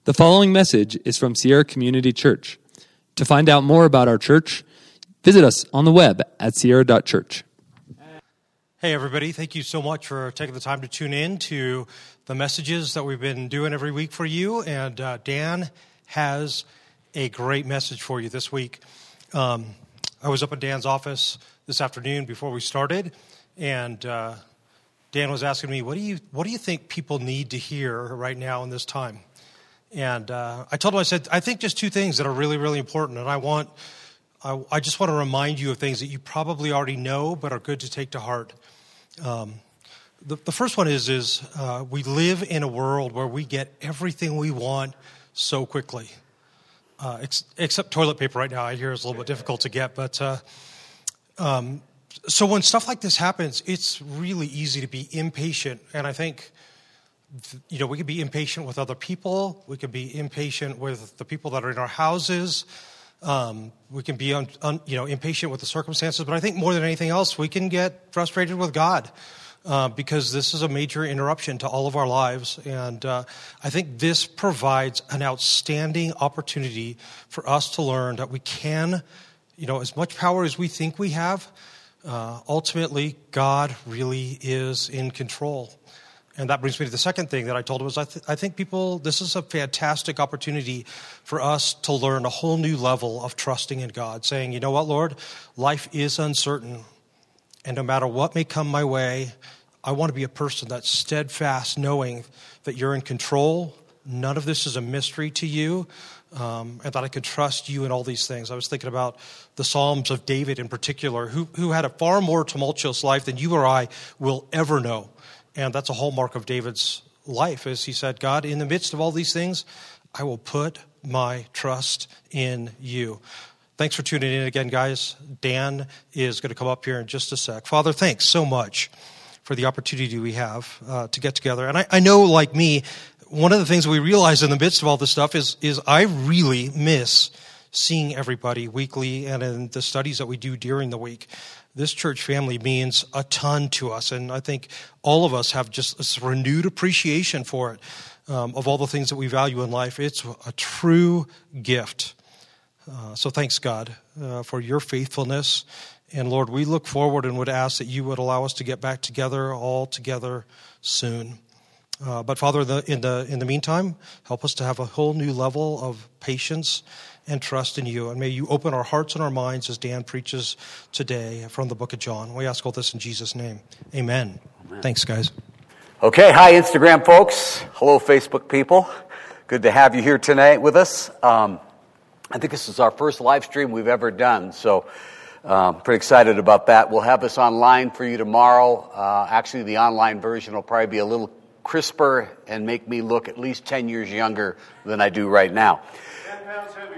The following message is from Sierra Community Church. To find out more about our church, visit us on the web at sierra.church. Hey everybody, thank you so much for taking the time to tune in to the messages that we've been doing every week for you. And Dan has a great message for you this week. I was up at Dan's office this afternoon before we started, and Dan was asking me, what do you think people need to hear right now in this time? And I told him, I said, I think just two things that are really, really important. And I just want to remind you of things that you probably already know, but are good to take to heart. The first one is we live in a world where we get everything we want so quickly. Except toilet paper right now, I hear is a little bit difficult to get. But so when stuff like this happens, it's really easy to be impatient. And I think, we can be impatient with other people. We can be impatient with the people that are in our houses. We can be, impatient with the circumstances. But I think more than anything else, we can get frustrated with God because this is a major interruption to all of our lives. And I think this provides an outstanding opportunity for us to learn that we can, as much power as we think we have, ultimately God really is in control. And that brings me to the second thing that I told him was I think this is a fantastic opportunity for us to learn a whole new level of trusting in God, saying, you know what, Lord, life is uncertain. And no matter what may come my way, I want to be a person that's steadfast, knowing that you're in control. None of this is a mystery to you, and that I can trust you in all these things. I was thinking about the Psalms of David in particular, who had a far more tumultuous life than you or I will ever know. And that's a hallmark of David's life, as he said, God, in the midst of all these things, I will put my trust in you. Thanks for tuning in again, guys. Dan is going to come up here in just a sec. Father, thanks so much for the opportunity we have to get together. And I know, like me, one of the things we realize in the midst of all this stuff is I really miss seeing everybody weekly and in the studies that we do during the week. This church family means a ton to us, and I think all of us have just this renewed appreciation for it, of all the things that we value in life. It's a true gift. So thanks, God, for your faithfulness. And Lord, we look forward and would ask that you would allow us to get back together, all together soon. But Father, in the meantime, help us to have a whole new level of patience and trust in you. And may you open our hearts and our minds as Dan preaches today from the book of John. We ask all this in Jesus' name. Amen. Thanks, guys. Okay, hi, Instagram folks. Hello, Facebook people. Good to have you here tonight with us. I think this is our first live stream we've ever done, so pretty excited about that. We'll have this online for you tomorrow. Actually, the online version will probably be a little crisper and make me look at least 10 years younger than I do right now. 10 pounds heavier.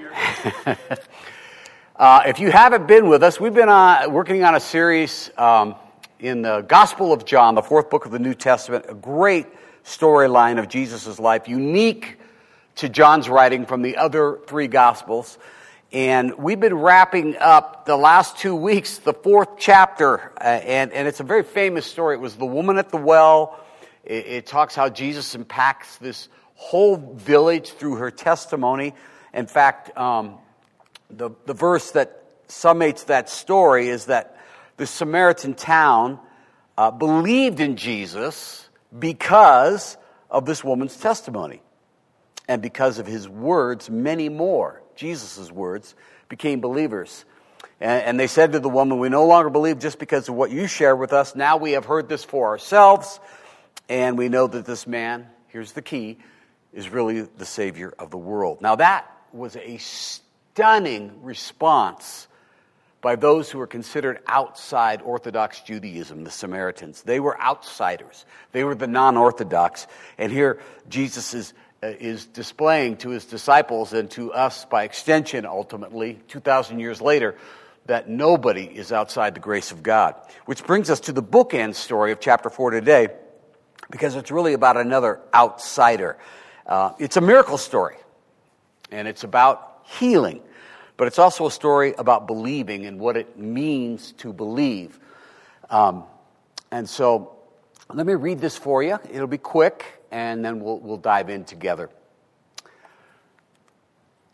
If you haven't been with us, we've been working on a series in the Gospel of John, the fourth book of the New Testament, a great storyline of Jesus' life, unique to John's writing from the other three Gospels. And we've been wrapping up the last 2 weeks, the fourth chapter, and it's a very famous story. It was the woman at the well. It talks how Jesus impacts this whole village through her testimony. In fact, the verse that summates that story is that the Samaritan town believed in Jesus because of this woman's testimony. And because of his words, many more, Jesus' words, became believers. And they said to the woman, we no longer believe just because of what you share with us. Now we have heard this for ourselves. And we know that this man, here's the key, is really the Savior of the world. Now that was a stunning response by those who were considered outside Orthodox Judaism, the Samaritans. They were outsiders. They were the non-Orthodox. And here Jesus is displaying to his disciples and to us by extension, ultimately, 2,000 years later, that nobody is outside the grace of God. Which brings us to the bookend story of chapter 4 today, because it's really about another outsider. It's a miracle story, and it's about healing, but it's also a story about believing and what it means to believe. And so let me read this for you. It'll be quick, and then we'll dive in together.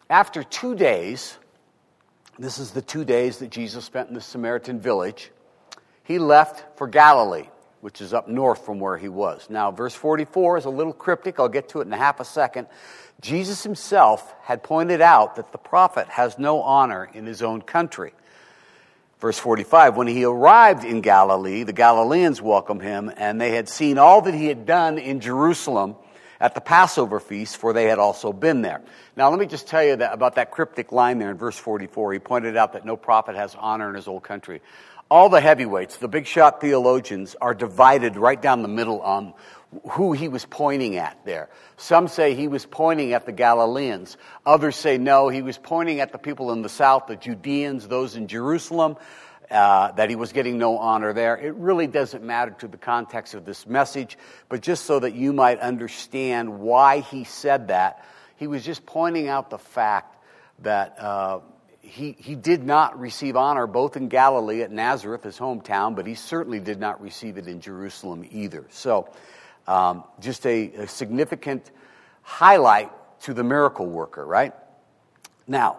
after 2 days, this is the 2 days that Jesus spent in the Samaritan village, he left for Galilee, which is up north from where he was. Now, verse 44 is a little cryptic. I'll get to it in a half a second. Jesus himself had pointed out that the prophet has no honor in his own country. Verse 45, when he arrived in Galilee, the Galileans welcomed him, and they had seen all that he had done in Jerusalem at the Passover feast, for they had also been there. Now, let me just tell you about that cryptic line there in verse 44. He pointed out that no prophet has honor in his old country. All the heavyweights, the big shot theologians, are divided right down the middle on who he was pointing at there. Some say he was pointing at the Galileans. Others say no, he was pointing at the people in the south, the Judeans, those in Jerusalem, that he was getting no honor there. It really doesn't matter to the context of this message, but just so that you might understand why he said that, he was just pointing out the fact that he did not receive honor both in Galilee at Nazareth, his hometown, but he certainly did not receive it in Jerusalem either. So just a significant highlight to the miracle worker, right? Now,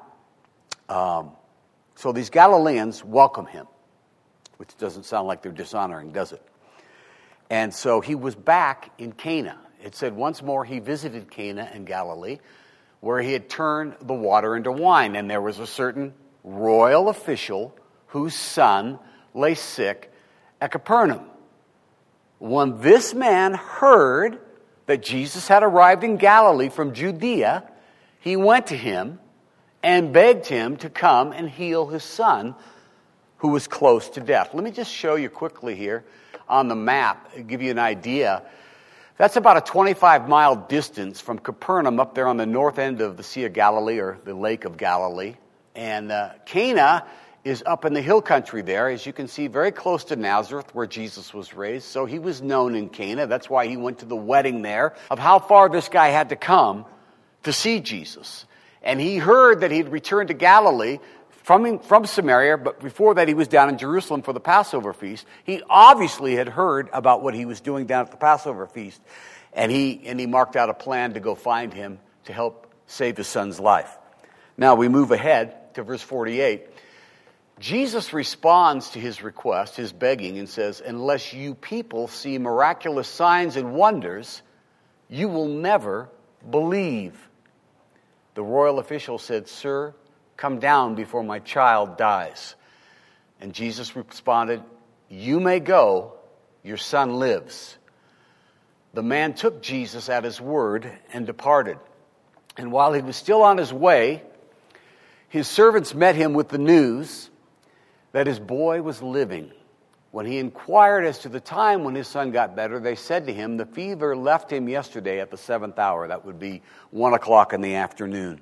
so these Galileans welcome him, which doesn't sound like they're dishonoring, does it? And so he was back in Cana. It said once more he visited Cana in Galilee, where he had turned the water into wine. And there was a certain royal official whose son lay sick at Capernaum. When this man heard that Jesus had arrived in Galilee from Judea, he went to him and begged him to come and heal his son, who was close to death. Let me just show you quickly here on the map, give you an idea. That's about a 25-mile distance from Capernaum up there on the north end of the Sea of Galilee, or the Lake of Galilee. And Cana is up in the hill country there, as you can see, very close to Nazareth, where Jesus was raised. So he was known in Cana. That's why he went to the wedding there, of how far this guy had to come to see Jesus. And he heard that he'd returned to Galilee from Samaria, but before that he was down in Jerusalem for the Passover feast. He obviously had heard about what he was doing down at the Passover feast, and he marked out a plan to go find him to help save his son's life. Now we move ahead to verse 48. Jesus responds to his request, his begging, and says, unless you people see miraculous signs and wonders, you will never believe. The royal official said, sir, come down before my child dies. And Jesus responded, you may go, your son lives. The man took Jesus at his word and departed. And while he was still on his way, his servants met him with the news that his boy was living. When he inquired as to the time when his son got better, they said to him, the fever left him yesterday at the 7th hour. That would be 1 o'clock in the afternoon.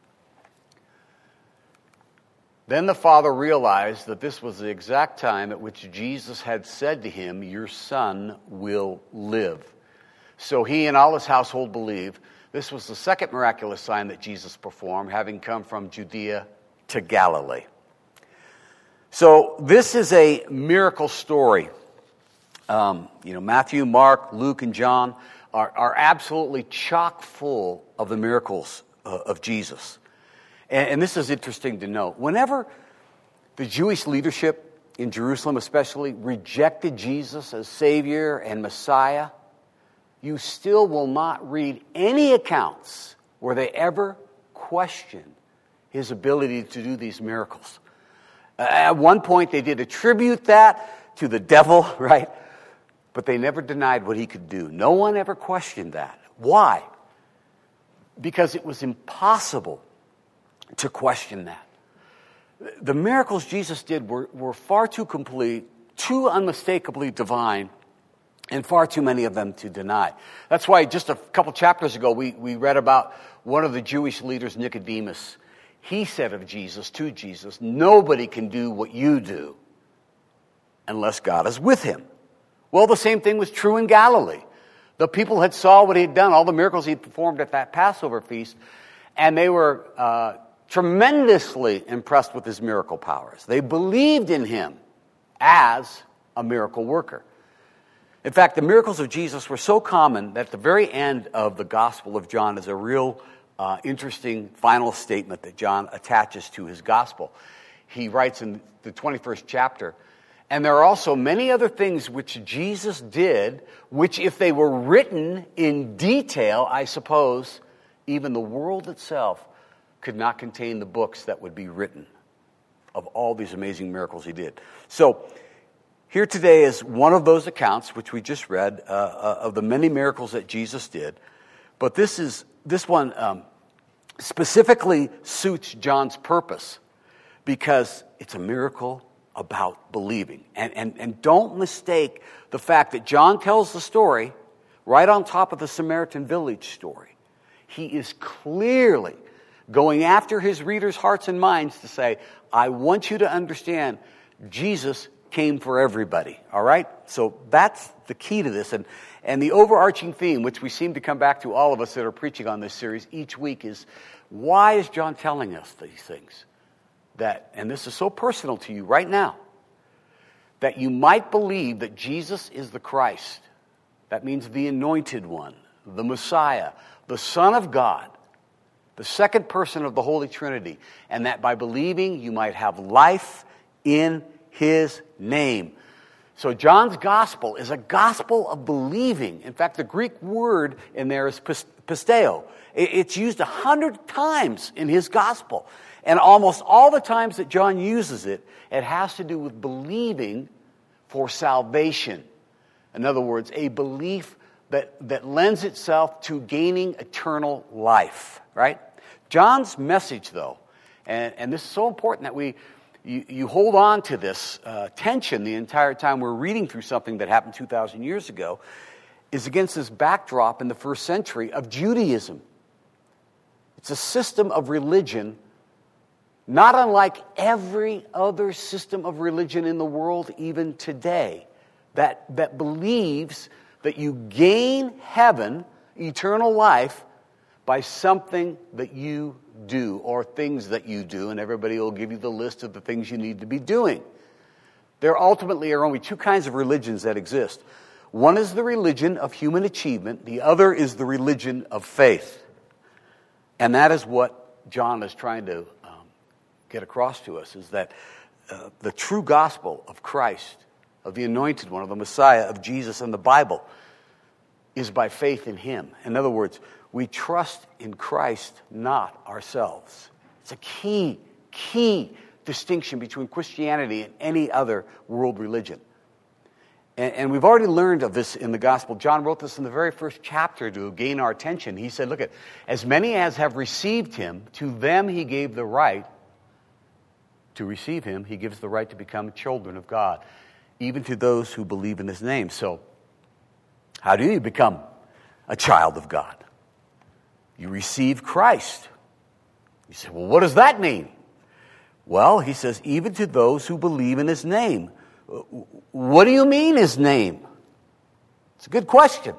Then the father realized that this was the exact time at which Jesus had said to him, your son will live. So he and all his household believed. This was the second miraculous sign that Jesus performed, having come from Judea to Galilee. So this is a miracle story. Matthew, Mark, Luke, and John are absolutely chock full of the miracles of Jesus. And this is interesting to note. Whenever the Jewish leadership in Jerusalem especially rejected Jesus as Savior and Messiah, you still will not read any accounts where they ever question his ability to do these miracles. At one point, they did attribute that to the devil, right? But they never denied what he could do. No one ever questioned that. Why? Because it was impossible to question that. The miracles Jesus did were far too complete, too unmistakably divine, and far too many of them to deny. That's why just a couple chapters ago, we read about one of the Jewish leaders, Nicodemus. He said of Jesus, to Jesus, nobody can do what you do unless God is with him. Well, the same thing was true in Galilee. The people had saw what he had done, all the miracles he had performed at that Passover feast, and they were tremendously impressed with his miracle powers. They believed in him as a miracle worker. In fact, the miracles of Jesus were so common that at the very end of the Gospel of John is a real interesting final statement that John attaches to his gospel. He writes in the 21st chapter, "And there are also many other things which Jesus did, which if they were written in detail, I suppose, even the world itself could not contain the books that would be written of all these amazing miracles he did." So here today is one of those accounts, which we just read, of the many miracles that Jesus did. But this one specifically suits John's purpose because it's a miracle about believing. And don't mistake the fact that John tells the story right on top of the Samaritan village story. He is clearly going after his readers' hearts and minds to say, I want you to understand Jesus came for everybody, all right? So that's the key to this. And the overarching theme, which we seem to come back to, all of us that are preaching on this series each week, is why is John telling us these things? That, and this is so personal to you right now, that you might believe that Jesus is the Christ. That means the anointed one, the Messiah, the Son of God, the second person of the Holy Trinity, and that by believing you might have life in his name. So John's gospel is a gospel of believing. In fact, the Greek word in there is pisteo. It's used 100 times in his gospel. And almost all the times that John uses it, it has to do with believing for salvation. In other words, a belief that lends itself to gaining eternal life, right? John's message, though, and this is so important that you hold on to this tension the entire time we're reading through something that happened 2,000 years ago, is against this backdrop in the first century of Judaism. It's a system of religion not unlike every other system of religion in the world even today, that believes that you gain heaven, eternal life, by something that you do or things that you do, and everybody will give you the list of the things you need to be doing. There ultimately are only two kinds of religions that exist. One is the religion of human achievement. The other is the religion of faith. And that is what John is trying to get across to us, is that the true gospel of Christ, of the anointed one, of the Messiah, of Jesus and the Bible, is by faith in him. In other words, we trust in Christ, not ourselves. It's a key distinction between Christianity and any other world religion. And we've already learned of this in the gospel. John wrote this in the very first chapter to gain our attention. He said, look at, as many as have received him, to them he gave the right to receive him. He gives the right to become children of God, even to those who believe in his name. So, how do you become a child of God? You receive Christ. You say, well, what does that mean? Well, he says, even to those who believe in his name. What do you mean his name? It's a good question.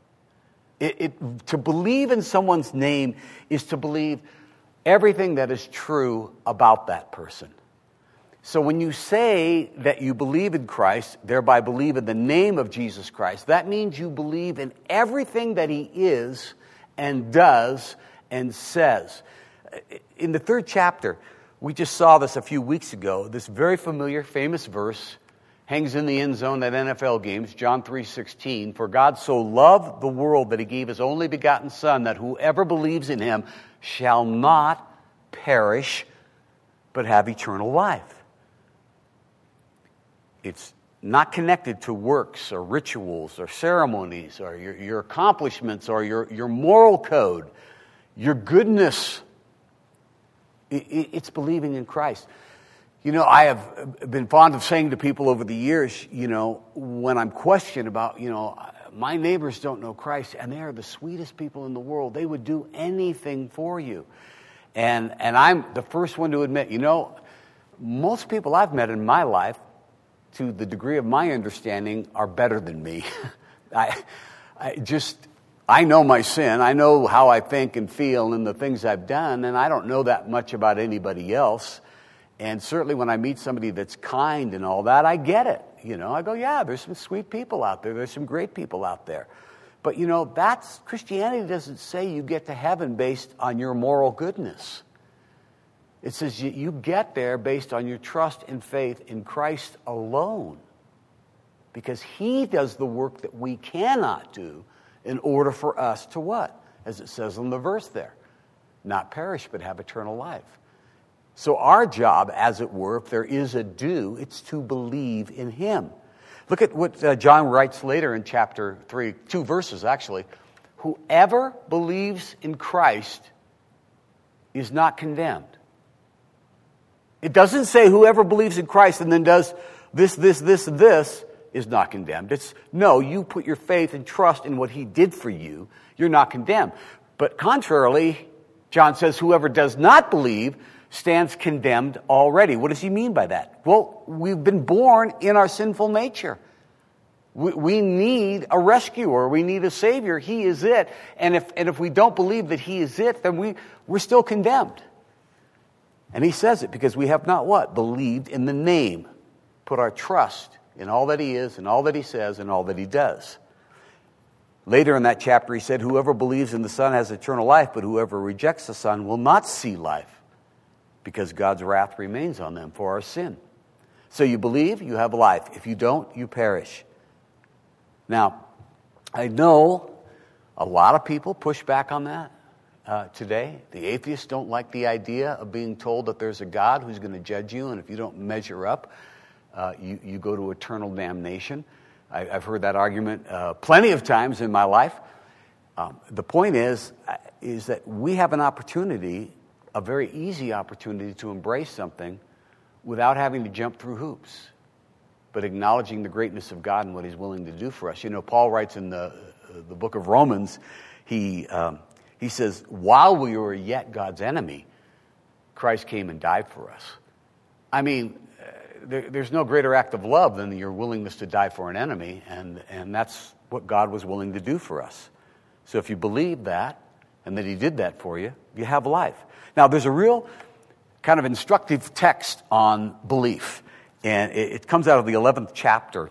To believe in someone's name is to believe everything that is true about that person. So when you say that you believe in Christ, thereby believe in the name of Jesus Christ, that means you believe in everything that he is and does and says. In the third chapter, we just saw this a few weeks ago. This very familiar, famous verse hangs in the end zone at NFL games, John 3:16. For God so loved the world that he gave his only begotten Son, that whoever believes in him shall not perish, but have eternal life. It's not connected to works or rituals or ceremonies or your accomplishments or your moral code, your goodness. It's believing in Christ. You know, I have been fond of saying to people over the years, you know, when I'm questioned about, you know, my neighbors don't know Christ, and they are the sweetest people in the world. They would do anything for you. And I'm the first one to admit, you know, most people I've met in my life, to the degree of my understanding, are better than me. I know my sin. I know how I think and feel and the things I've done, and I don't know that much about anybody else. And certainly when I meet somebody that's kind and all that, I get it. You know, I go, yeah, there's some sweet people out there. There's some great people out there. But that's Christianity doesn't say you get to heaven based on your moral goodness. It says you get there based on your trust and faith in Christ alone. Because he does the work that we cannot do in order for us to what? As it says in the verse there, not perish but have eternal life. So our job, as it were, if there is a do, it's to believe in him. Look at what John writes later in chapter 3, 2 verses actually. Whoever believes in Christ is not condemned. It doesn't say whoever believes in Christ and then does this, is not condemned. It's, no, you put your faith and trust in what he did for you, you're not condemned. But contrarily, John says whoever does not believe stands condemned already. What does he mean by that? Well, we've been born in our sinful nature. We need a rescuer. We need a savior. He is it. And if we don't believe that he is it, then we're still condemned. And he says it because we have not what? Believed in the name. Put our trust in all that he is and all that he says and all that he does. Later in that chapter he said, whoever believes in the Son has eternal life, but whoever rejects the Son will not see life, because God's wrath remains on them for our sin. So you believe, you have life. If you don't, you perish. Now, I know a lot of people push back on that today. The atheists don't like the idea of being told that there's a God who's going to judge you, and if you don't measure up, you go to eternal damnation. I've heard that argument plenty of times in my life. The point is that we have an opportunity, a very easy opportunity to embrace something without having to jump through hoops, but acknowledging the greatness of God and what he's willing to do for us. Paul writes in the book of Romans, he says, while we were yet God's enemy, Christ came and died for us. I mean, there's no greater act of love than your willingness to die for an enemy, and that's what God was willing to do for us. So if you believe that, and that he did that for you, you have life. Now, there's a real kind of instructive text on belief, and it comes out of the 11th chapter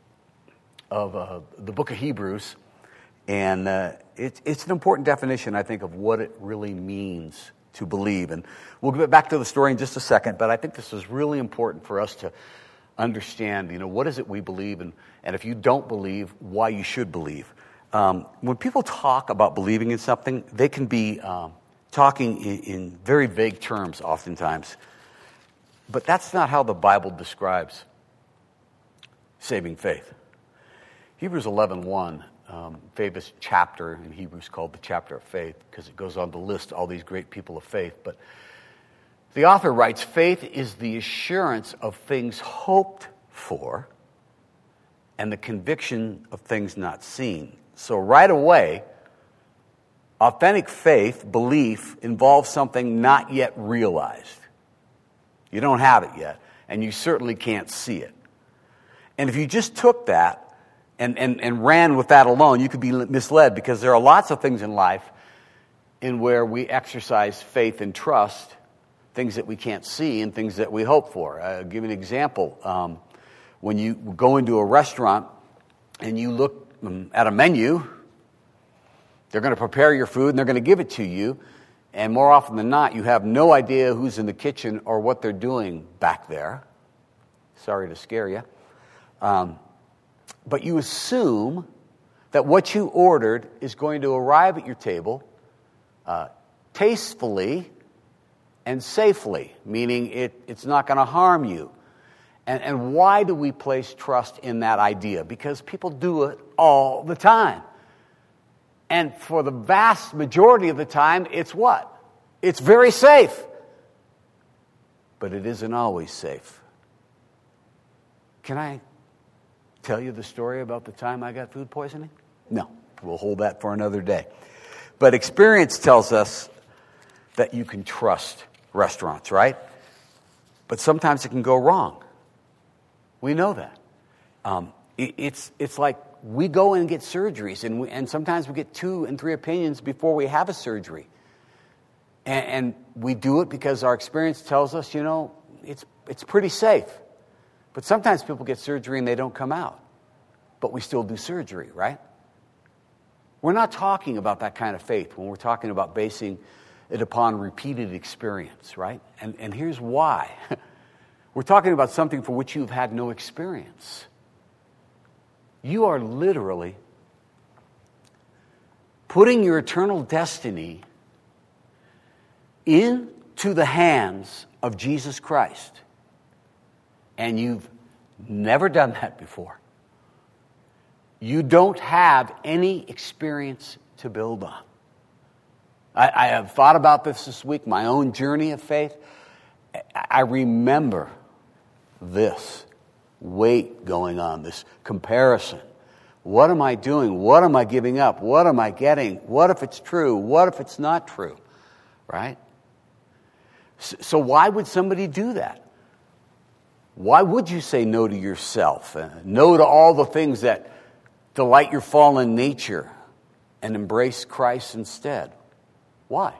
of the book of Hebrews, and it's an important definition, I think, of what it really means to believe. And we'll get back to the story in just a second, but I think this is really important for us to understand, what is it we believe, and if you don't believe, why you should believe. When people talk about believing in something, they can be talking in very vague terms oftentimes. But that's not how the Bible describes saving faith. Hebrews 11:1, famous chapter in Hebrews called the chapter of faith, because it goes on to list all these great people of faith. But the author writes, faith is the assurance of things hoped for and the conviction of things not seen. So right away, authentic faith, belief, involves something not yet realized. You don't have it yet, and you certainly can't see it. And if you just took that and ran with that alone, you could be misled, because there are lots of things in life in where we exercise faith and trust, things that we can't see and things that we hope for. I'll give you an example. When you go into a restaurant and you look at a menu, they're going to prepare your food and they're going to give it to you. And more often than not, you have no idea who's in the kitchen or what they're doing back there. Sorry to scare you. But you assume that what you ordered is going to arrive at your table tastefully and safely, meaning it's not going to harm you. And why do we place trust in that idea? Because people do it all the time. And for the vast majority of the time, it's what? It's very safe. But it isn't always safe. Can I tell you the story about the time I got food poisoning? No, we'll hold that for another day. But experience tells us that you can trust restaurants, right? But sometimes it can go wrong. We know that. It's like we go and get surgeries, and sometimes we get 2 and 3 opinions before we have a surgery. And we do it because our experience tells us, it's pretty safe. But sometimes people get surgery and they don't come out. But we still do surgery, right? We're not talking about that kind of faith when we're talking about basing it upon repeated experience, right? And here's why. We're talking about something for which you've had no experience. You are literally putting your eternal destiny into the hands of Jesus Christ. And you've never done that before. You don't have any experience to build on. I have thought about this week, my own journey of faith. I remember this weight going on, this comparison. What am I doing? What am I giving up? What am I getting? What if it's true? What if it's not true? Right? So why would somebody do that? Why would you say no to yourself? No to all the things that delight your fallen nature and embrace Christ instead? Why?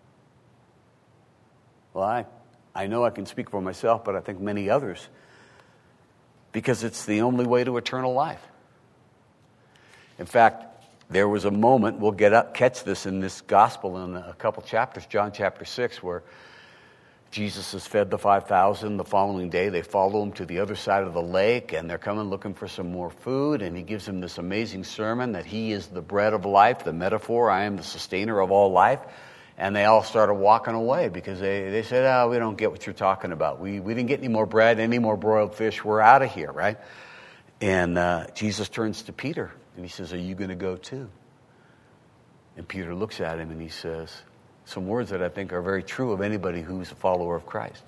Well, I know I can speak for myself, but I think many others. Because it's the only way to eternal life. In fact, there was a moment, we'll catch this in this gospel in a couple chapters, John chapter 6, where Jesus has fed the 5,000. The following day, they follow him to the other side of the lake, and they're coming looking for some more food, and he gives them this amazing sermon that he is the bread of life, the metaphor, I am the sustainer of all life. And they all started walking away because they said, oh, we don't get what you're talking about. We didn't get any more bread, any more broiled fish. We're out of here, right? And Jesus turns to Peter, and he says, are you going to go too? And Peter looks at him, and he says some words that I think are very true of anybody who's a follower of Christ.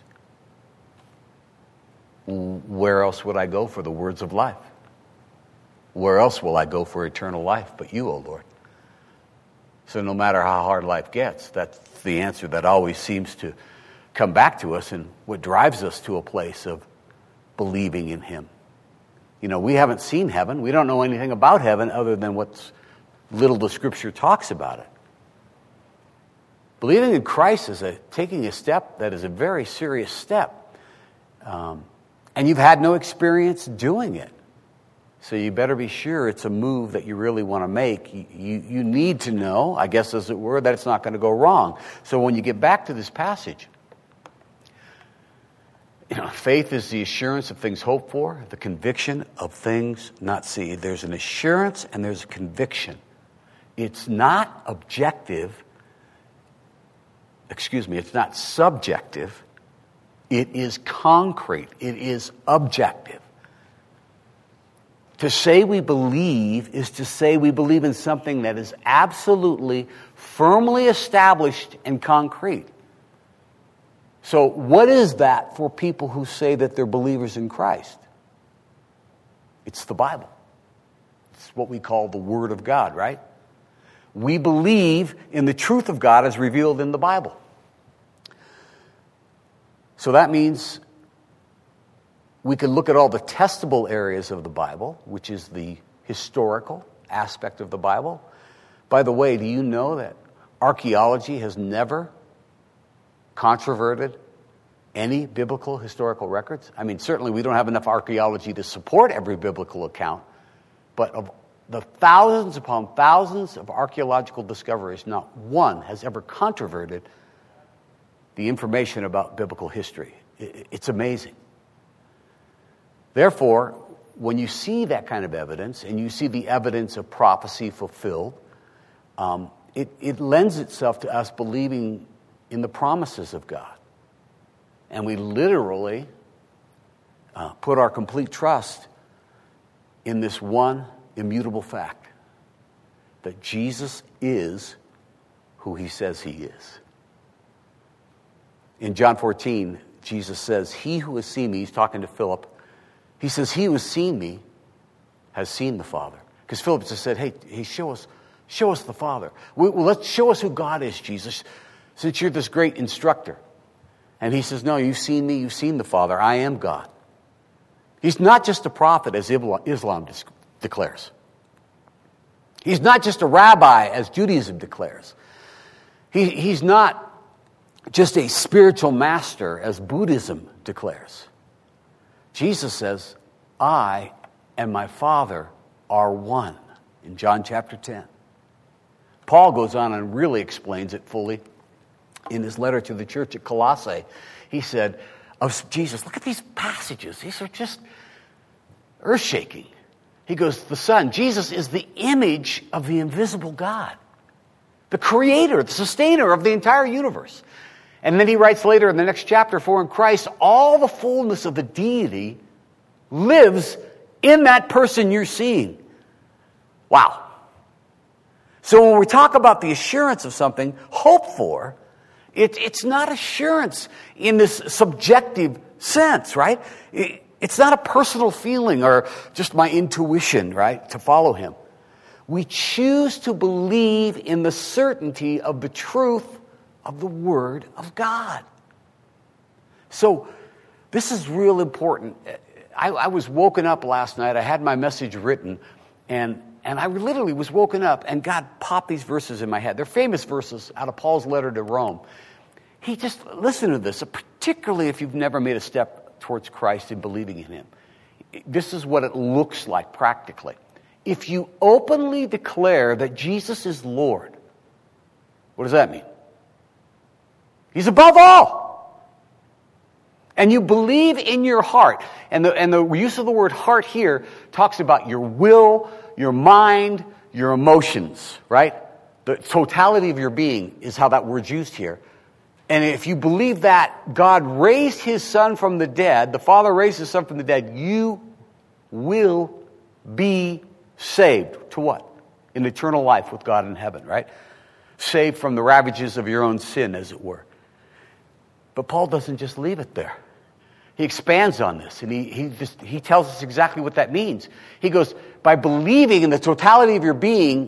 Where else would I go for the words of life? Where else will I go for eternal life but you, O Lord? So no matter how hard life gets, that's the answer that always seems to come back to us and what drives us to a place of believing in him. You know, we haven't seen heaven. We don't know anything about heaven other than what little the Scripture talks about it. Believing in Christ is taking a step that is a very serious step. And you've had no experience doing it. So you better be sure it's a move that you really want to make. You need to know, I guess as it were, that it's not going to go wrong. So when you get back to this passage, faith is the assurance of things hoped for, the conviction of things not seen. There's an assurance and there's a conviction. It's not objective. It's not subjective. It is concrete. It is objective. To say we believe is to say we believe in something that is absolutely firmly established and concrete. So what is that for people who say that they're believers in Christ? It's the Bible. It's what we call the Word of God, right? We believe in the truth of God as revealed in the Bible. So that means we can look at all the testable areas of the Bible, which is the historical aspect of the Bible. By the way, do you know that archaeology has never controverted any biblical historical records? I mean, certainly we don't have enough archaeology to support every biblical account, but of the thousands upon thousands of archaeological discoveries, not one has ever controverted the information about biblical history. It's amazing. Therefore, when you see that kind of evidence, and you see the evidence of prophecy fulfilled, it lends itself to us believing in the promises of God. And we literally put our complete trust in this one immutable fact, that Jesus is who he says he is. In John 14, Jesus says, he who has seen me, he's talking to Philip, he says, he who has seen me has seen the Father. Because Philip just said, hey, show us the Father. Let's show us who God is, Jesus, since you're this great instructor. And he says, no, you've seen me, you've seen the Father. I am God. He's not just a prophet, as Islam declares. He's not just a rabbi, as Judaism declares. He's not just a spiritual master, as Buddhism declares. Jesus says, I and my Father are one, in John chapter 10. Paul goes on and really explains it fully in his letter to the church at Colossae. He said of Jesus, look at these passages. These are just earth-shaking. He goes, the Son, Jesus is the image of the invisible God, the creator, the sustainer of the entire universe. And then he writes later in the next chapter, for in Christ all the fullness of the deity lives in that person you're seeing. Wow. So when we talk about the assurance of something, hope for, it's not assurance in this subjective sense, right? It's not a personal feeling or just my intuition, right, to follow him. We choose to believe in the certainty of the truth of the Word of God. So this is real important. I was woken up last night. I had my message written, and I literally was woken up, and God popped these verses in my head. They're famous verses out of Paul's letter to Rome. He just, listen to this, particularly if you've never made a step towards Christ and believing in him. This is what it looks like practically. If you openly declare that Jesus is Lord, what does that mean? He's above all. And you believe in your heart. And the use of the word heart here talks about your will, your mind, your emotions, right? The totality of your being is how that word's used here. And if you believe that God raised his Son from the dead, the Father raised his Son from the dead, you will be saved. To what? In eternal life with God in heaven, right? Saved from the ravages of your own sin, as it were. But Paul doesn't just leave it there. He expands on this, and he tells us exactly what that means. He goes, by believing in the totality of your being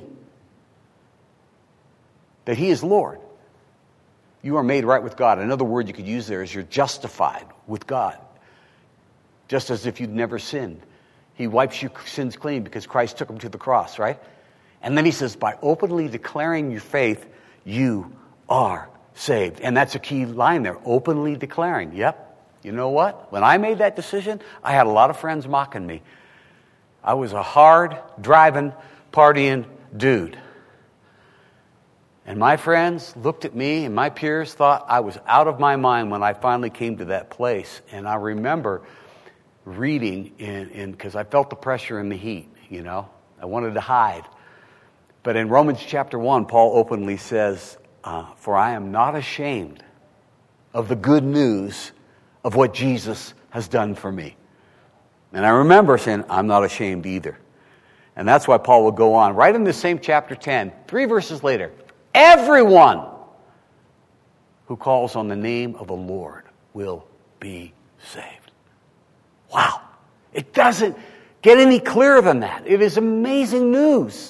that he is Lord, you are made right with God. Another word you could use there is you're justified with God. Just as if you'd never sinned. He wipes your sins clean because Christ took them to the cross, right? And then he says, by openly declaring your faith, you are saved. And that's a key line there, openly declaring. Yep. You know what? When I made that decision, I had a lot of friends mocking me. I was a hard, driving, partying dude. And my friends looked at me, and my peers thought I was out of my mind when I finally came to that place. And I remember reading, because I felt the pressure and the heat, you know. I wanted to hide. But in Romans chapter 1, Paul openly says, for I am not ashamed of the good news of what Jesus has done for me. And I remember saying, I'm not ashamed either. And that's why Paul will go on, right in the same chapter 10, 3 verses later, everyone who calls on the name of the Lord will be saved. Wow. It doesn't get any clearer than that. It is amazing news.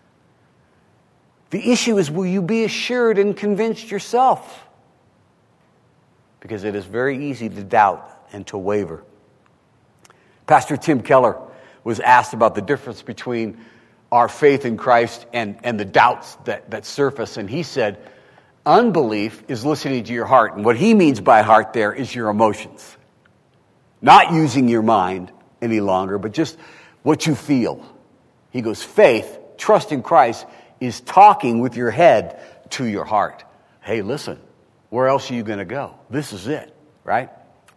The issue is, will you be assured and convinced yourself? Because it is very easy to doubt and to waver. Pastor Tim Keller was asked about the difference between our faith in Christ and the doubts that surface. And he said, unbelief is listening to your heart. And what he means by heart there is your emotions. Not using your mind any longer, but just what you feel. He goes, faith, trust in Christ, is talking with your head to your heart. Hey, listen, where else are you going to go? This is it, right?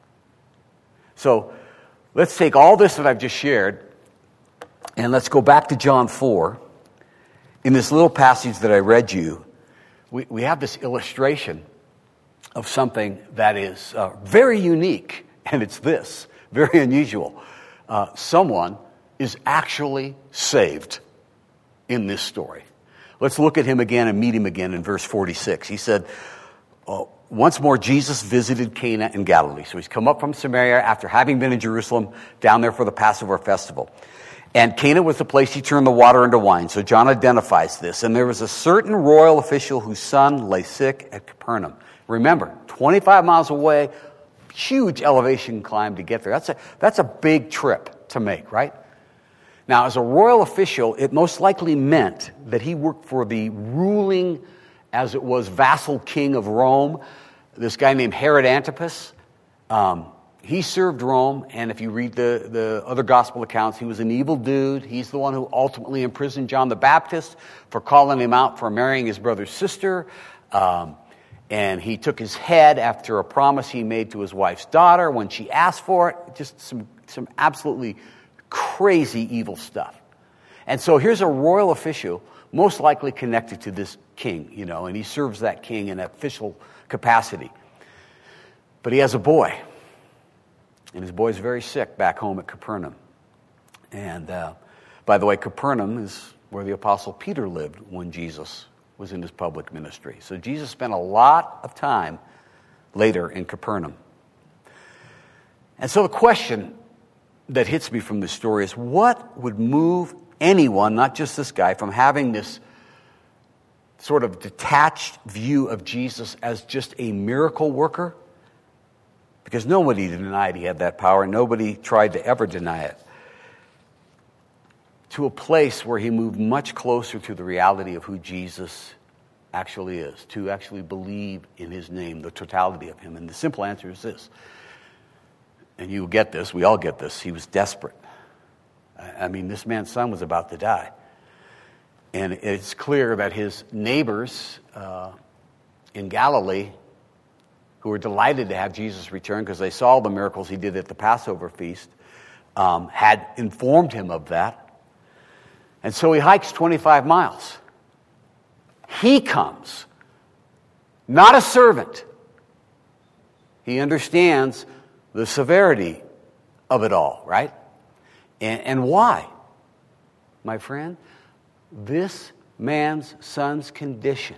So let's take all this that I've just shared, and let's go back to John 4. In this little passage that I read you, we have this illustration of something that is very unique, and it's this, very unusual. Someone is actually saved in this story. Let's look at him again and meet him again in verse 46. He said, once more Jesus visited Cana in Galilee. So he's come up from Samaria after having been in Jerusalem, down there for the Passover festival. And Cana was the place he turned the water into wine. So John identifies this. And there was a certain royal official whose son lay sick at Capernaum. Remember, 25 miles away, huge elevation climb to get there. That's a big trip to make, right? Now, as a royal official, it most likely meant that he worked for the ruling, as it was, vassal king of Rome, this guy named Herod Antipas. he served Rome, and if you read the other gospel accounts, he was an evil dude. He's the one who ultimately imprisoned John the Baptist for calling him out for marrying his brother's sister. And he took his head after a promise he made to his wife's daughter when she asked for it. Just some absolutely crazy evil stuff. And so here's a royal official, most likely connected to this king, and he serves that king in official capacity. But he has a boy. And his boy's very sick back home at Capernaum. And by the way, Capernaum is where the Apostle Peter lived when Jesus was in his public ministry. So Jesus spent a lot of time later in Capernaum. And so the question that hits me from this story is, what would move anyone, not just this guy, from having this sort of detached view of Jesus as just a miracle worker? Because nobody denied he had that power, and nobody tried to ever deny it. To a place where he moved much closer to the reality of who Jesus actually is, to actually believe in his name, the totality of him. And the simple answer is this, and you get this, we all get this, he was desperate. I mean, this man's son was about to die. And it's clear that his neighbors in Galilee, who were delighted to have Jesus return because they saw the miracles he did at the Passover feast, had informed him of that. And so he hikes 25 miles. He comes, not a servant. He understands the severity of it all, right? And why? My friend, this man's son's condition,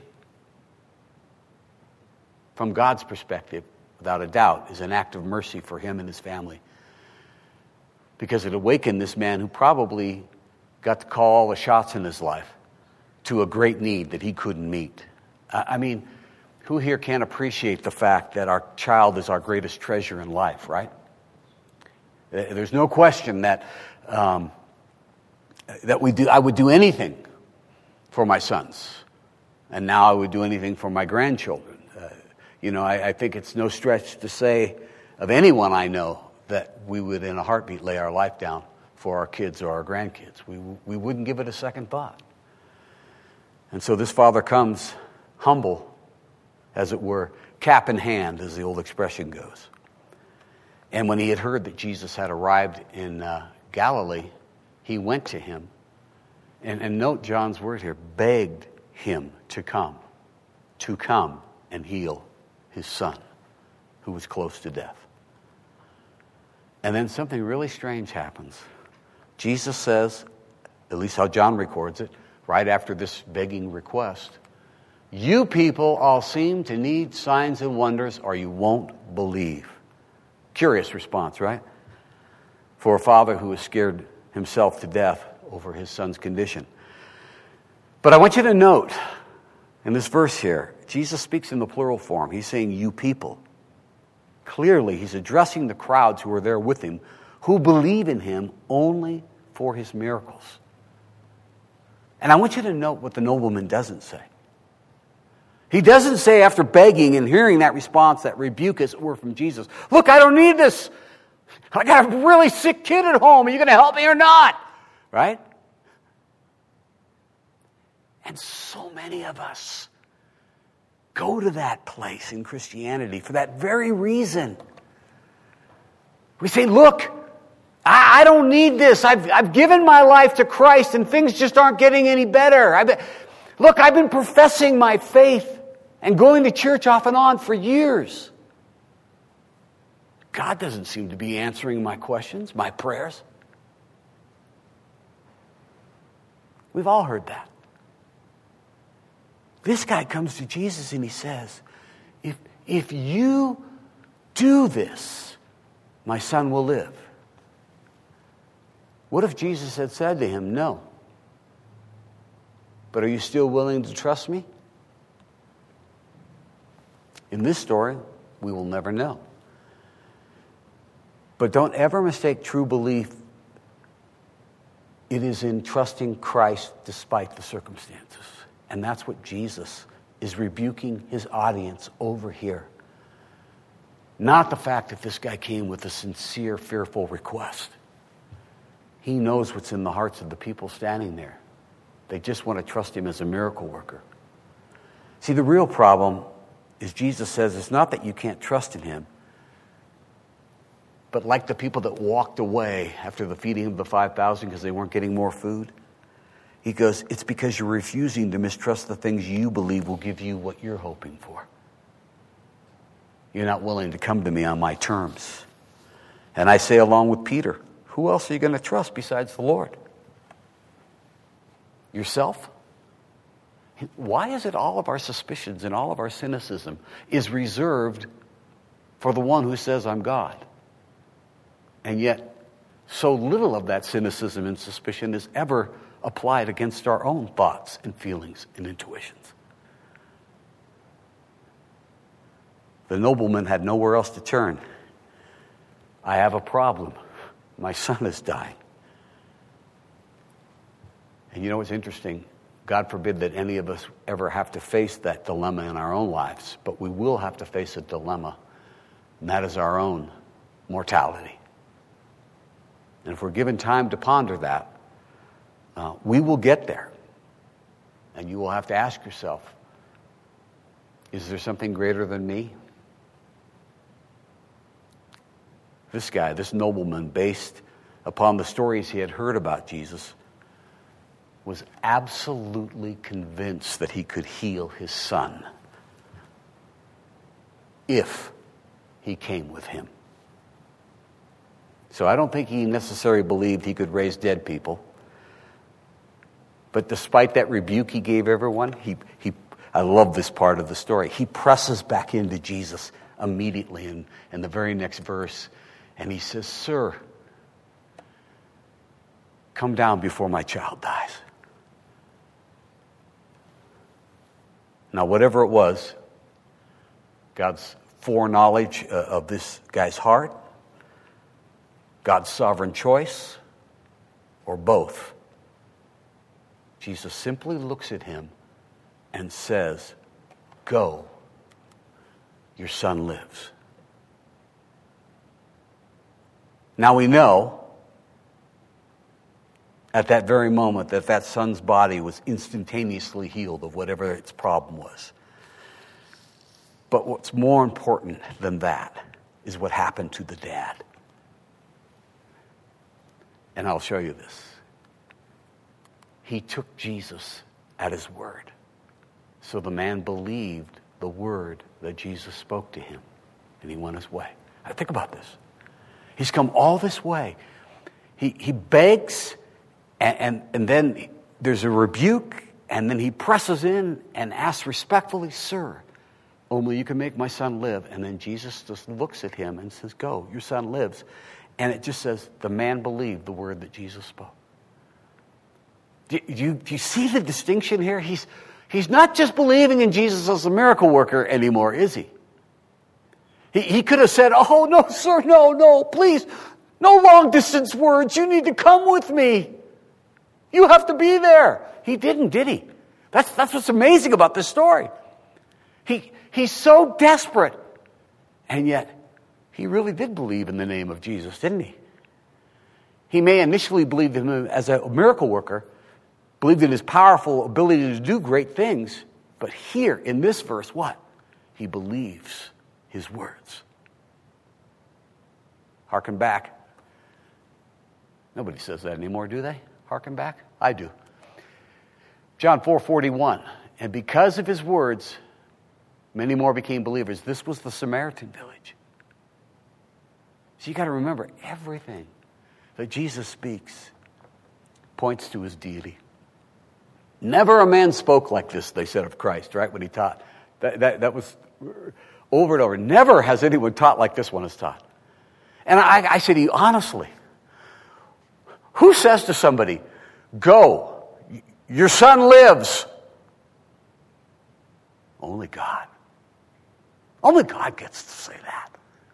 from God's perspective, without a doubt, is an act of mercy for him and his family. Because it awakened this man who probably got to call all the shots in his life to a great need that he couldn't meet. I mean, who here can't appreciate the fact that our child is our greatest treasure in life, right? There's no question that I would do anything for my sons. And now I would do anything for my grandchildren. I think it's no stretch to say of anyone I know that we would in a heartbeat lay our life down for our kids or our grandkids. We wouldn't give it a second thought. And so this father comes humble, as it were, cap in hand, as the old expression goes. And when he had heard that Jesus had arrived in Galilee, he went to him. And note John's word here, begged him to come and heal his son, who was close to death. And then something really strange happens. Jesus says, at least how John records it, right after this begging request, you people all seem to need signs and wonders or you won't believe. Curious response, right? For a father who was scared himself to death over his son's condition. But I want you to note, in this verse here, Jesus speaks in the plural form. He's saying, you people. Clearly, he's addressing the crowds who are there with him, who believe in him only for his miracles. And I want you to note what the nobleman doesn't say. He doesn't say, after begging and hearing that response, that rebuke, as it were, from Jesus, look, I don't need this. I got a really sick kid at home. Are you going to help me or not? Right? And so many of us go to that place in Christianity for that very reason. We say, look, I don't need this. I've given my life to Christ and things just aren't getting any better. I've been professing my faith and going to church off and on for years. God doesn't seem to be answering my questions, my prayers. We've all heard that. This guy comes to Jesus and he says, if you do this, my son will live. What if Jesus had said to him, no? But are you still willing to trust me? In this story, we will never know. But don't ever mistake true belief. It is in trusting Christ despite the circumstances. And that's what Jesus is rebuking his audience over here. Not the fact that this guy came with a sincere, fearful request. He knows what's in the hearts of the people standing there. They just want to trust him as a miracle worker. See, the real problem is Jesus says it's not that you can't trust in him, but like the people that walked away after the feeding of the 5,000 because they weren't getting more food, he goes, it's because you're refusing to mistrust the things you believe will give you what you're hoping for. You're not willing to come to me on my terms. And I say along with Peter, who else are you going to trust besides the Lord? Yourself? Why is it all of our suspicions and all of our cynicism is reserved for the one who says, I'm God? And yet, so little of that cynicism and suspicion is ever applied against our own thoughts and feelings and intuitions. The nobleman had nowhere else to turn. I have a problem. My son is dying. And you know what's interesting? God forbid that any of us ever have to face that dilemma in our own lives, but we will have to face a dilemma, and that is our own mortality. And if we're given time to ponder that, we will get there. And you will have to ask yourself, is there something greater than me? This guy, this nobleman, based upon the stories he had heard about Jesus, was absolutely convinced that he could heal his son if he came with him. So I don't think he necessarily believed he could raise dead people. But despite that rebuke he gave everyone, I love this part of the story. He presses back into Jesus immediately in the very next verse. And he says, Sir, come down before my child dies. Now, whatever it was, God's foreknowledge of this guy's heart, God's sovereign choice, or both, Jesus simply looks at him and says, Go, your son lives. Now we know at that very moment that son's body was instantaneously healed of whatever its problem was. But what's more important than that is what happened to the dad. And I'll show you this. He took Jesus at his word. So the man believed the word that Jesus spoke to him, and he went his way. Now think about this. He's come all this way. He begs, and then there's a rebuke, and then he presses in and asks respectfully, Sir, only you can make my son live. And then Jesus just looks at him and says, Go, your son lives. And it just says, the man believed the word that Jesus spoke. Do you see the distinction here? He's not just believing in Jesus as a miracle worker anymore, is he? He could have said, oh, no, sir, no, please, no long-distance words. You need to come with me. You have to be there. He didn't, did he? That's what's amazing about this story. He's so desperate, and yet he really did believe in the name of Jesus, didn't he? He may initially believe in him as a miracle worker, believed in his powerful ability to do great things, but here in this verse, what? He believes his words. Hearken back. Nobody says that anymore, do they? Hearken back? I do. John 4:41. And because of his words, many more became believers. This was the Samaritan village. So you got to remember, everything that Jesus speaks points to his deity. Never a man spoke like this, they said of Christ, right, when he taught. That was over and over. Never has anyone taught like this one is taught. And I say to you, honestly, who says to somebody, go, your son lives? Only God. Only God gets to say that.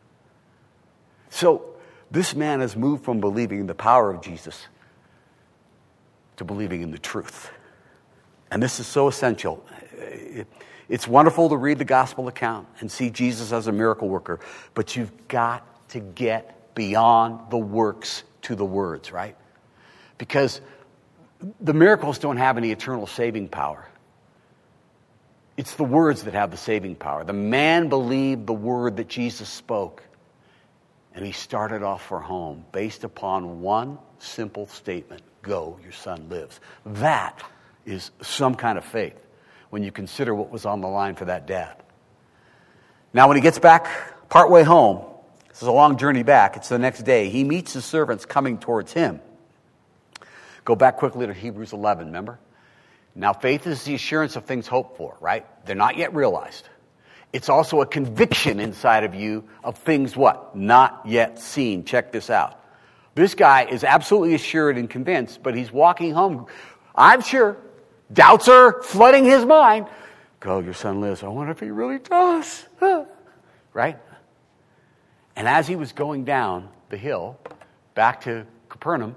So this man has moved from believing in the power of Jesus to believing in the truth. And this is so essential. It's wonderful to read the gospel account and see Jesus as a miracle worker, but you've got to get beyond the works to the words, right? Because the miracles don't have any eternal saving power. It's the words that have the saving power. The man believed the word that Jesus spoke, and he started off for home based upon one simple statement: go, your son lives. That is some kind of faith when you consider what was on the line for that dad. Now, when he gets back partway home, this is a long journey back, it's the next day, he meets his servants coming towards him. Go back quickly to Hebrews 11, remember? Now, faith is the assurance of things hoped for, right? They're not yet realized. It's also a conviction inside of you of things what? Not yet seen. Check this out. This guy is absolutely assured and convinced, but he's walking home. I'm sure doubts are flooding his mind. Go, your son lives. I wonder if he really does. Right? And as he was going down the hill back to Capernaum,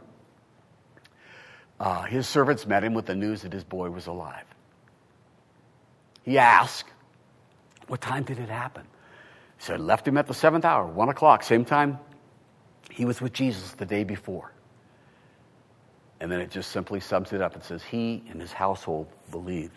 his servants met him with the news that his boy was alive. He asked, what time did it happen? He said, left him at the 7th hour, 1 o'clock, same time he was with Jesus the day before. And then it just simply sums it up. It says, he and his household believed.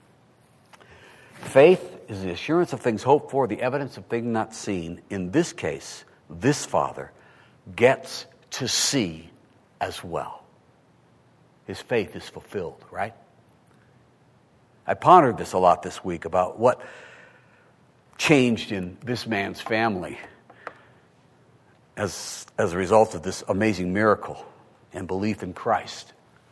Faith is the assurance of things hoped for, the evidence of things not seen. In this case, this father gets to see as well. His faith is fulfilled, right? I pondered this a lot this week about what changed in this man's family as a result of this amazing miracle and belief in Christ.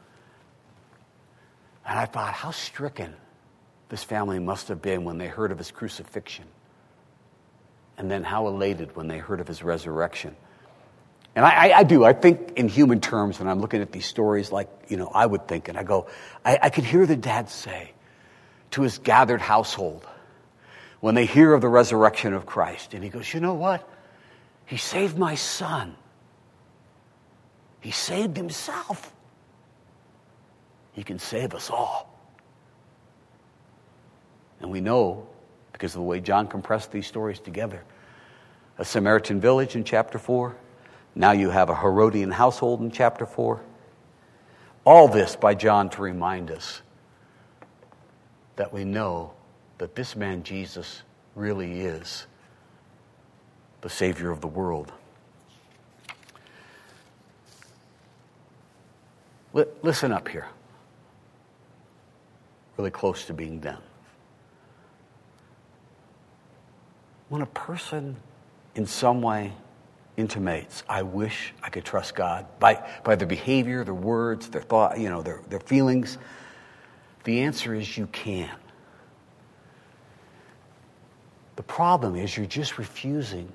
And I thought, how stricken this family must have been when they heard of his crucifixion. And then how elated when they heard of his resurrection. And I think in human terms when I'm looking at these stories like, I would think, and I go, I could hear the dad say to his gathered household when they hear of the resurrection of Christ, and he goes, you know what? He saved my son. He saved himself. He can save us all. And we know, because of the way John compressed these stories together, a Samaritan village in chapter 4, now you have a Herodian household in chapter 4. All this by John to remind us that we know that this man Jesus really is the Savior of the world. Listen up here. Really close to being done. When a person in some way intimates, I wish I could trust God, by their behavior, their words, their thought, their feelings, the answer is you can. The problem is you're just refusing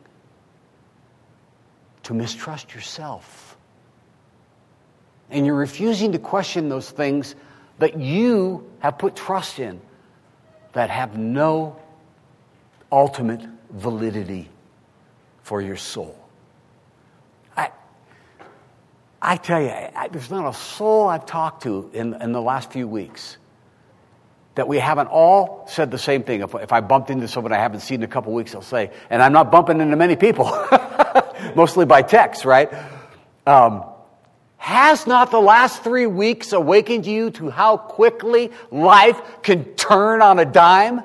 to mistrust yourself. And you're refusing to question those things that you have put trust in that have no ultimate validity for your soul. I tell you, there's not a soul I've talked to in the last few weeks that we haven't all said the same thing. If I bumped into someone I haven't seen in a couple weeks, I'll say, and I'm not bumping into many people, mostly by text, right? Has not the last 3 weeks awakened you to how quickly life can turn on a dime?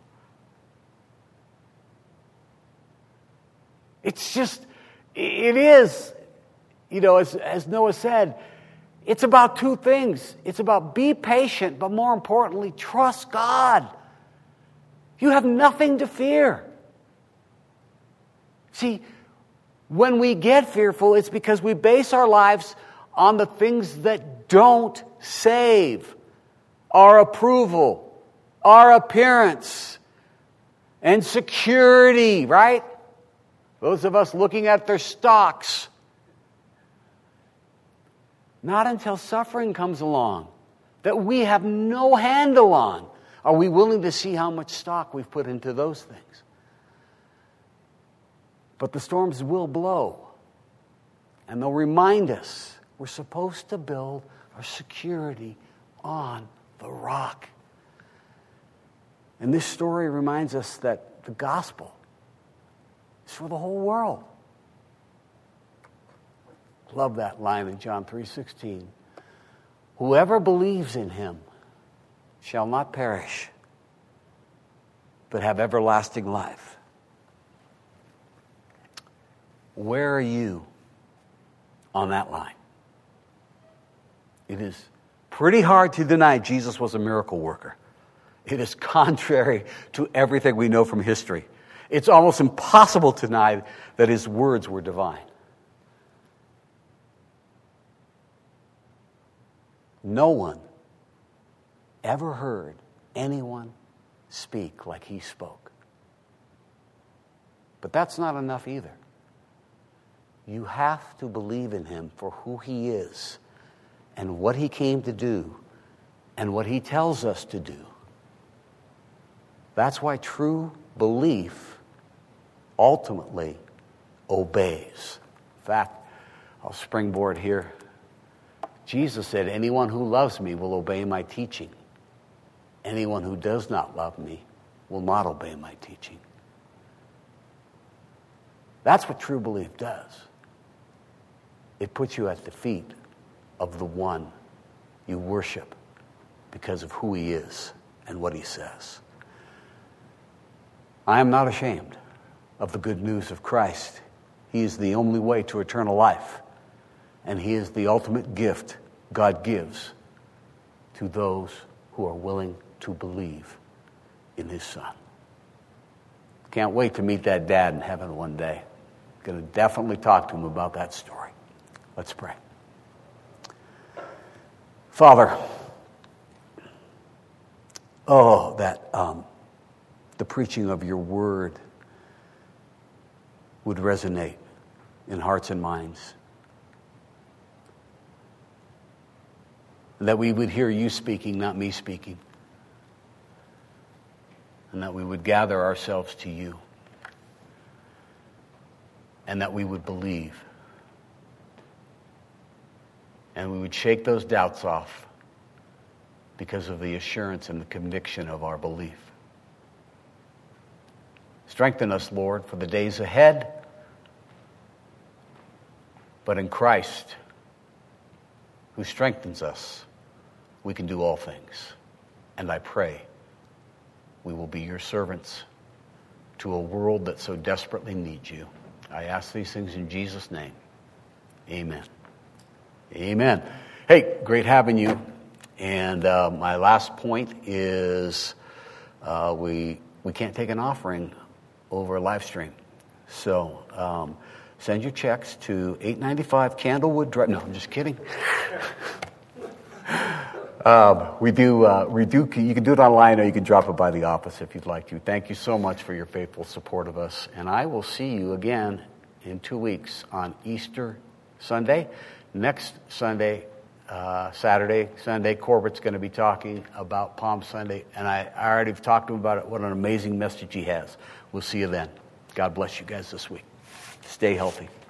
It's just, it is, as Noah said, it's about two things. It's about be patient, but more importantly, trust God. You have nothing to fear. See, when we get fearful, it's because we base our lives on the things that don't save. Our approval, our appearance, and security, right? Those of us looking at their stocks. Not until suffering comes along that we have no handle on are we willing to see how much stock we've put into those things. But the storms will blow, and they'll remind us we're supposed to build our security on the rock. And this story reminds us that the gospel is for the whole world. Love that line in John 3:16. Whoever believes in him shall not perish, but have everlasting life. Where are you on that line? It is pretty hard to deny Jesus was a miracle worker. It is contrary to everything we know from history. It's almost impossible to deny that his words were divine. No one ever heard anyone speak like he spoke. But that's not enough either. You have to believe in him for who he is and what he came to do and what he tells us to do. That's why true belief ultimately obeys. In fact, I'll springboard here. Jesus said, anyone who loves me will obey my teaching. Anyone who does not love me will not obey my teaching. That's what true belief does. It puts you at the feet of the one you worship because of who he is and what he says. I am not ashamed of the good news of Christ. He is the only way to eternal life, and he is the ultimate gift God gives to those who are willing to believe in his Son. Can't wait to meet that dad in heaven one day. Going to definitely talk to him about that story. Let's pray. Father, that the preaching of your word would resonate in hearts and minds. That we would hear you speaking, not me speaking. And that we would gather ourselves to you. And that we would believe. And we would shake those doubts off because of the assurance and the conviction of our belief. Strengthen us, Lord, for the days ahead. But in Christ, who strengthens us, we can do all things. And I pray we will be your servants to a world that so desperately needs you. I ask these things in Jesus' name. Amen. Amen. Hey, great having you. And my last point is we can't take an offering over a live stream. So send your checks to 895 Candlewood Drive. No, I'm just kidding. We do. You can do it online, or you can drop it by the office if you'd like to. Thank you so much for your faithful support of us, and I will see you again in 2 weeks on Easter Sunday. Next Sunday, Saturday, Sunday, Corbett's going to be talking about Palm Sunday, and I already talked to him about it. What an amazing message he has. We'll see you then. God bless you guys this week. Stay healthy.